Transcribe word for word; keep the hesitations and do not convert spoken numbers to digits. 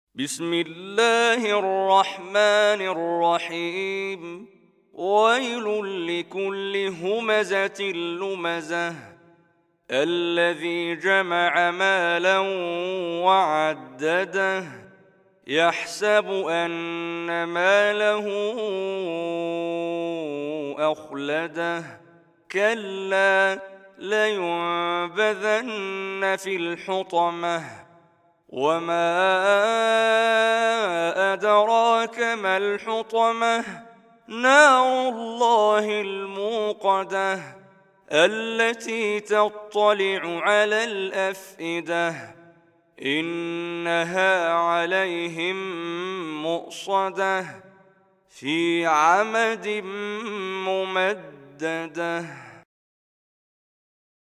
بسم الله الرحمن الرحيم. ويل لكل همزة لمزة الذي جمع مالا وعدده يحسب أن ماله أخلده كلا لينبذن في الحطمة وما أدراك ما الحطمة نار الله الموقدة التي تطلع على الأفئدة إنها عليهم مؤصدة في عمد ممددة.